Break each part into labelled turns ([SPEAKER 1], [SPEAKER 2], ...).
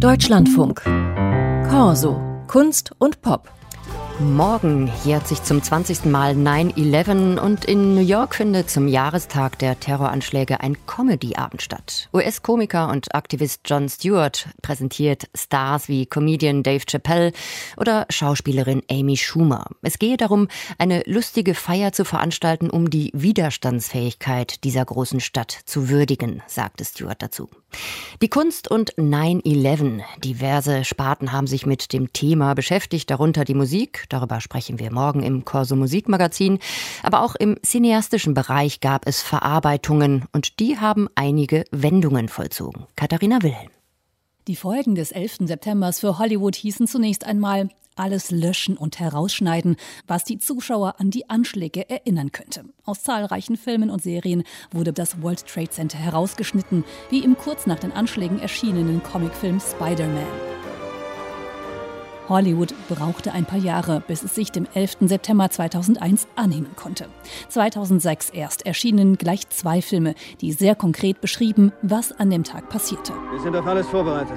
[SPEAKER 1] Deutschlandfunk. Corso. Kunst und Pop.
[SPEAKER 2] Morgen jährt sich zum 20. Mal 9/11 und in New York findet zum Jahrestag der Terroranschläge ein Comedy-Abend statt. US-Komiker und Aktivist Jon Stewart präsentiert Stars wie Comedian Dave Chappelle oder Schauspielerin Amy Schumer. Es gehe darum, eine lustige Feier zu veranstalten, um die Widerstandsfähigkeit dieser großen Stadt zu würdigen, sagte Stewart dazu. Die Kunst und 9/11. Diverse Sparten haben sich mit dem Thema beschäftigt, darunter die Musik. Darüber sprechen wir morgen im Corso Musikmagazin. Aber auch im cineastischen Bereich gab es Verarbeitungen und die haben einige Wendungen vollzogen. Katharina Wilhelm.
[SPEAKER 3] Die Folgen des 11. September für Hollywood hießen zunächst einmal alles löschen und herausschneiden, was die Zuschauer an die Anschläge erinnern könnte. Aus zahlreichen Filmen und Serien wurde das World Trade Center herausgeschnitten, wie im kurz nach den Anschlägen erschienenen Comicfilm Spider-Man. Hollywood brauchte ein paar Jahre, bis es sich dem 11. September 2001 annehmen konnte. 2006 erst erschienen gleich 2 Filme, die sehr konkret beschrieben, was an dem Tag passierte.
[SPEAKER 4] Wir sind auf alles vorbereitet.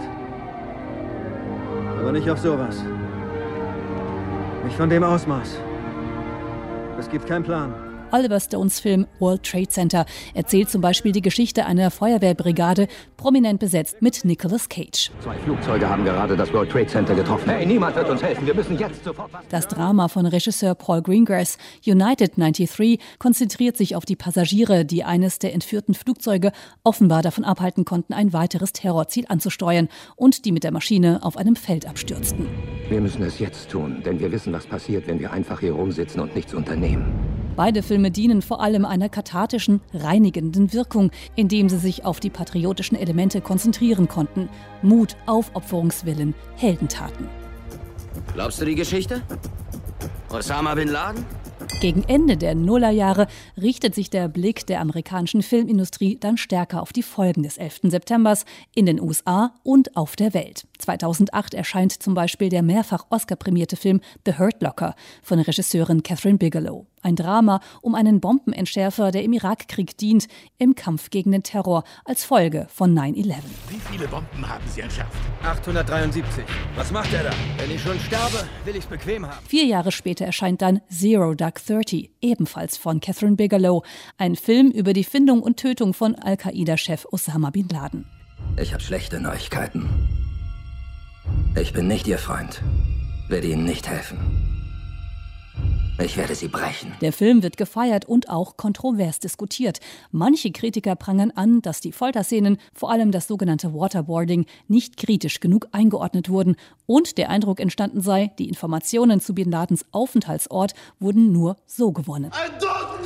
[SPEAKER 4] Aber nicht auf sowas. Nicht von dem Ausmaß. Es gibt keinen Plan.
[SPEAKER 3] Oliver Stones Film World Trade Center erzählt zum Beispiel die Geschichte einer Feuerwehrbrigade, prominent besetzt mit Nicolas Cage.
[SPEAKER 5] 2 Flugzeuge haben gerade das World Trade Center getroffen. Hey, niemand wird uns helfen. Wir müssen jetzt sofort...
[SPEAKER 3] Das Drama von Regisseur Paul Greengrass, United 93, konzentriert sich auf die Passagiere, die eines der entführten Flugzeuge offenbar davon abhalten konnten, ein weiteres Terrorziel anzusteuern und die mit der Maschine auf einem Feld abstürzten.
[SPEAKER 5] Wir müssen es jetzt tun, denn wir wissen, was passiert, wenn wir einfach hier rumsitzen und nichts unternehmen.
[SPEAKER 3] Beide Filme dienen vor allem einer kathartischen, reinigenden Wirkung, indem sie sich auf die patriotischen Elemente konzentrieren konnten. Mut, Aufopferungswillen, Heldentaten.
[SPEAKER 6] Glaubst du die Geschichte? Osama Bin Laden?
[SPEAKER 3] Gegen Ende der Nullerjahre richtet sich der Blick der amerikanischen Filmindustrie dann stärker auf die Folgen des 11. September in den USA und auf der Welt. 2008 erscheint zum Beispiel der mehrfach Oscar-prämierte Film The Hurt Locker von Regisseurin Kathryn Bigelow. Ein Drama um einen Bombenentschärfer, der im Irakkrieg dient, im Kampf gegen den Terror als Folge von 9/11.
[SPEAKER 7] Wie viele Bomben haben Sie entschärft?
[SPEAKER 4] 873. Was macht er da? Wenn ich schon sterbe, will ich's bequem haben.
[SPEAKER 3] 4 Jahre später erscheint dann Zero Dark 30, ebenfalls von Kathryn Bigelow. Ein Film über die Findung und Tötung von Al-Qaida-Chef Osama Bin Laden.
[SPEAKER 8] Ich habe schlechte Neuigkeiten. Ich bin nicht Ihr Freund. Werde Ihnen nicht helfen. Ich werde sie brechen.
[SPEAKER 3] Der Film wird gefeiert und auch kontrovers diskutiert. Manche Kritiker prangern an, dass die Folterszenen, vor allem das sogenannte Waterboarding, nicht kritisch genug eingeordnet wurden und der Eindruck entstanden sei, die Informationen zu Bin Ladens Aufenthaltsort wurden nur so gewonnen.
[SPEAKER 7] I don't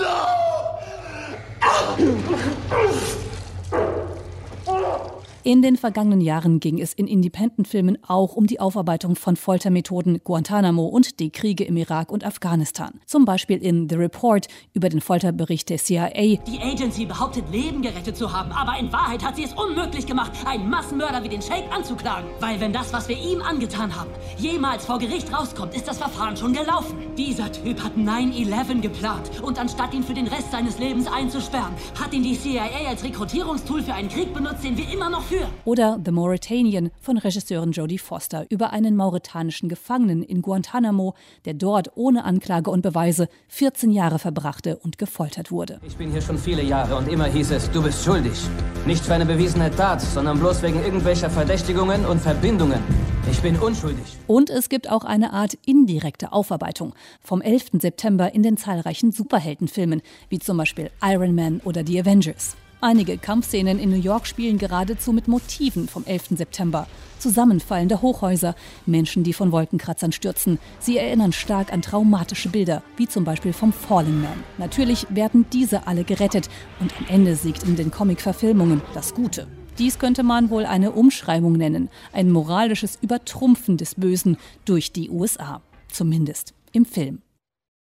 [SPEAKER 7] know!
[SPEAKER 3] In den vergangenen Jahren ging es in Independent-Filmen auch um die Aufarbeitung von Foltermethoden, Guantanamo und die Kriege im Irak und Afghanistan. Zum Beispiel in The Report über den Folterbericht der CIA.
[SPEAKER 9] Die Agency behauptet, Leben gerettet zu haben, aber in Wahrheit hat sie es unmöglich gemacht, einen Massenmörder wie den Sheikh anzuklagen. Weil wenn das, was wir ihm angetan haben, jemals vor Gericht rauskommt, ist das Verfahren schon gelaufen. Dieser Typ hat 9/11 geplant und anstatt ihn für den Rest seines Lebens einzusperren, hat ihn die CIA als Rekrutierungstool für einen Krieg benutzt, den wir immer noch führen.
[SPEAKER 3] Oder The Mauritanian von Regisseurin Jodie Foster über einen mauretanischen Gefangenen in Guantanamo, der dort ohne Anklage und Beweise 14 Jahre verbrachte und gefoltert wurde.
[SPEAKER 10] Ich bin hier schon viele Jahre und immer hieß es, du bist schuldig. Nicht für eine bewiesene Tat, sondern bloß wegen irgendwelcher Verdächtigungen und Verbindungen. Ich bin unschuldig.
[SPEAKER 3] Und es gibt auch eine Art indirekte Aufarbeitung vom 11. September in den zahlreichen Superheldenfilmen, wie zum Beispiel Iron Man oder The Avengers. Einige Kampfszenen in New York spielen geradezu mit Motiven vom 11. September. Zusammenfallende Hochhäuser, Menschen, die von Wolkenkratzern stürzen. Sie erinnern stark an traumatische Bilder, wie zum Beispiel vom Fallen Man. Natürlich werden diese alle gerettet und am Ende siegt in den Comic-Verfilmungen das Gute. Dies könnte man wohl eine Umschreibung nennen, ein moralisches Übertrumpfen des Bösen durch die USA. Zumindest im Film.